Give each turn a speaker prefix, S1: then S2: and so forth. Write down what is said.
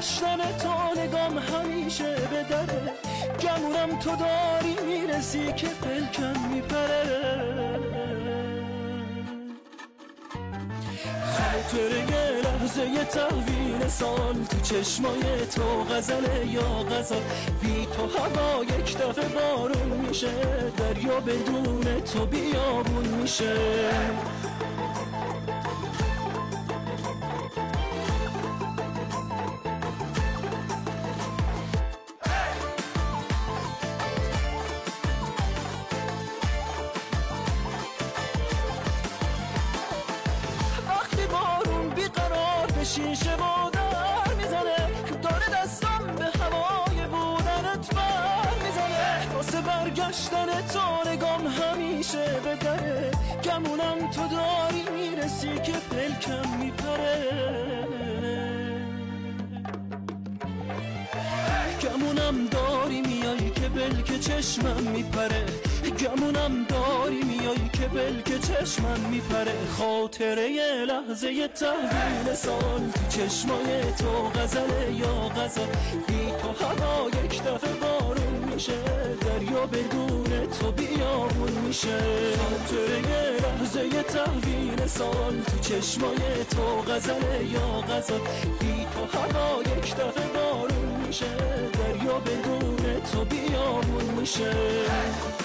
S1: برگشتن تو نگام همیشه به دره، گمونم تو داری میرسی که پلکم میپره. خاطره یه لحظه یه تحویل سال تو چشمای تو غزله یا غزل، بی تو هوا یک دفعه بارون میشه، دریا بدون تو بیابون میشه. شیشه و در میزنه، داره دستم به هوای بودنت بر میزنه. واسه برگشتن تو نگام همیشه به دره، گمونم تو داری میرسی که پلکم میپره. گمونم داری میایی که بلک چشمم میپره، گمونم داری میایی که بلک چشمم میپره. خاطره یه لحظه یه تحویل سال تو چشمای تو غزله یا غزل، بی تو هوا یک دفعه بارون میشه، دریا بدون تو بیابون میشه. خاطره یه لحظه یه تحویل سال تو چشمای تو غزله یا غزل، بی تو هوا یک دفعه بارون میشه، دریا بدون تو بیابون میشه.